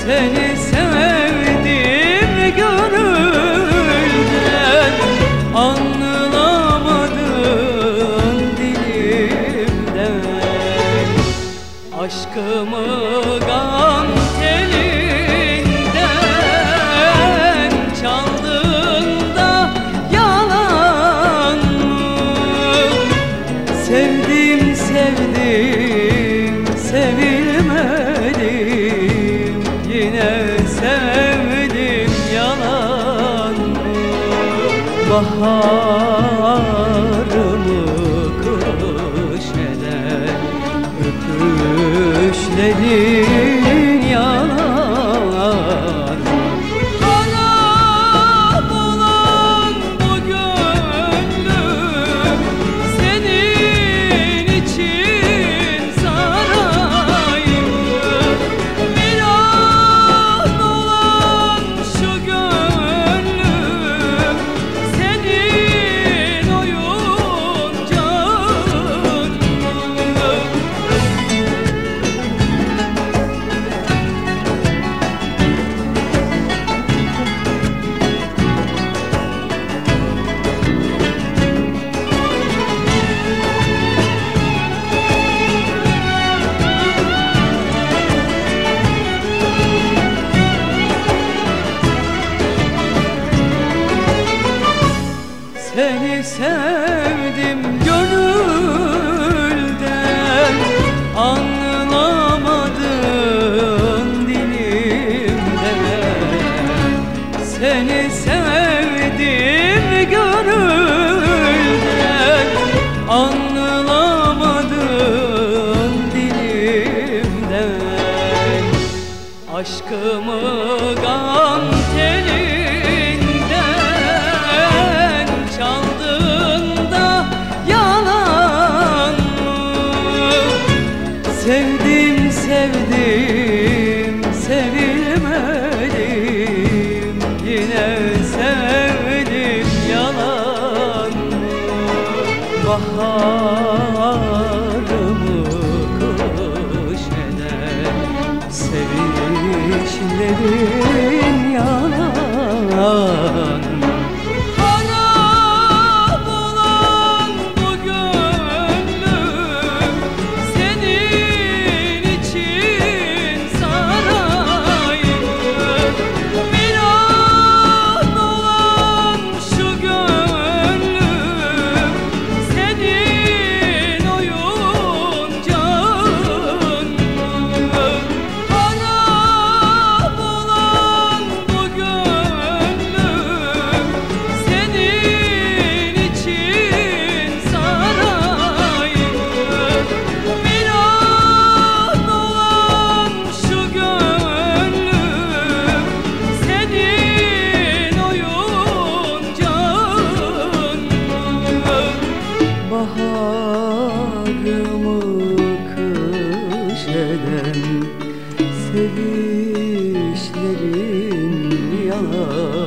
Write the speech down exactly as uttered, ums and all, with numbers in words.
Seni sevdim gönülden, anlamadım dilimden. Aşkımı gam telinden çaldığında yalan mı? Sevdim sevdim sevilmedim, yine sevdim yalan mı? Baharımı kış eden öpüşlerin yalan mı? Harap olan bu gönlüm senin için saray mı? Viran olan şu gönlüm senin oyuncağın mı? Seni sevdim gönülden, anlamadın dilimden. Seni sevdim gönülden, anlamadın dilimden. Aşkımı gam telinden çaldığında yalan mı? Sevdim sevdim sevilmedim, yine sevdim yalan mı? Baharımı kış eden sevişlerin yalan mı? Harap olan bu gönlüm senin için saray mı? Viran olan şu gönlüm senin oyuncağın mı? Harap olan bu gönlüm senin için saray mı? Viran olan şu gönlüm senin oyuncağın mı? Baharımı kış eden sevişlerin yalan